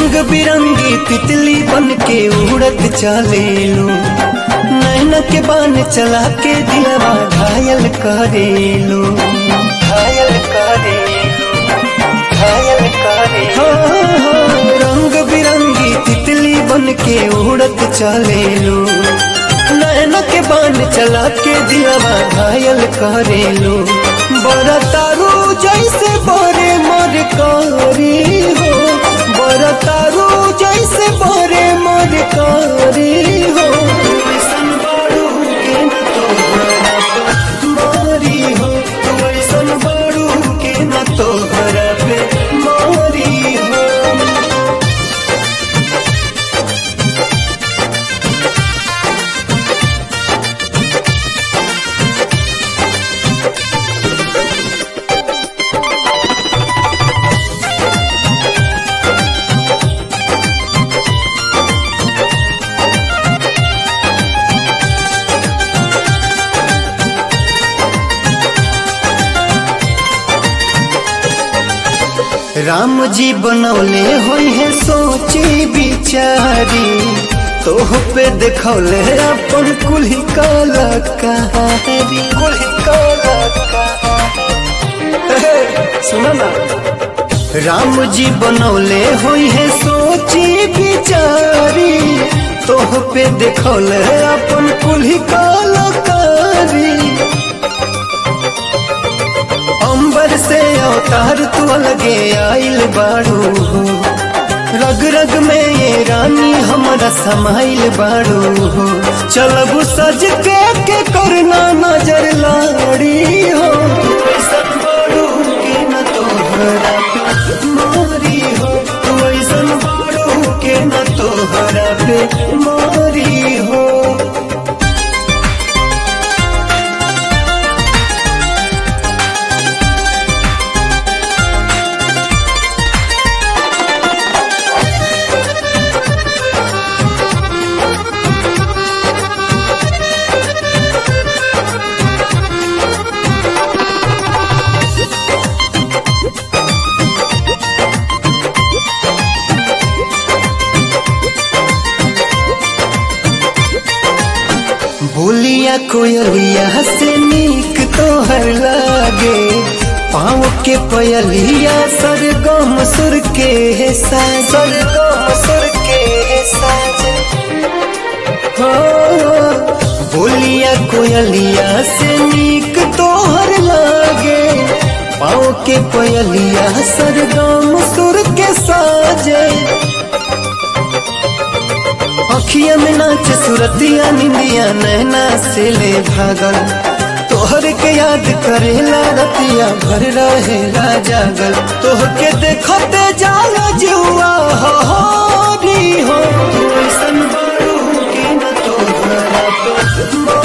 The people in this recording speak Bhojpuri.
रंग बिरंगी तितली बन के उड़त चलेलू, नैन के बान चला के दिलवा घायल करेलू, घायल करेलू, घायल करेलू। रंग बिरंगी तितली बन के उड़त चलेलू, नैन के बान चला के दिलवा घायल करेलू। बरतारू जैसे बरे मर कारी हो, बरतारू जैसे बरे मर कारी हो। ऐसन बारू के न तोहरा पे मारी हो, ऐसन बारू के न तोहरा पे मारी हो। राम जी बनौले होई है सोची बिचारी, तोह पे देखौले अपन कुल्ही कलाकारी, कुल्ही कलाकारी। सुना ना, राम जी बनौले होई है सोची बिचारी, तोह पे देखौले अपन कुल्ही कलाकारी। अंबर से अवतार तू अलगे आइल बाड़ू हो, रग रग में ये रानी हमरा समाइल बाड़ू हो। चलब सज के करना नजर लाड़ी हो, ऐसन बाड़ू के न तोहरा पे मारी हो, तू ऐसन बाड़ू के न तोहरा पे मारी हो। बोलिया कोयलिया से नीक तोहर लागे, पाँव के पयलिया सरगम सुर के साजे, सरगम सुर के साजे। हो बोलिया कोयलिया से नीक तोहर लागे, पाँव के पयलिया सरगम सुर के साजे। अखिया में नाच सुरतिया निंदिया नैना से ले भागल, तोहर के याद करेला रतिया भर रहेला जागल। तोह के देखते जाला जुआ हो, ऐसन बारू के न तोहरा पे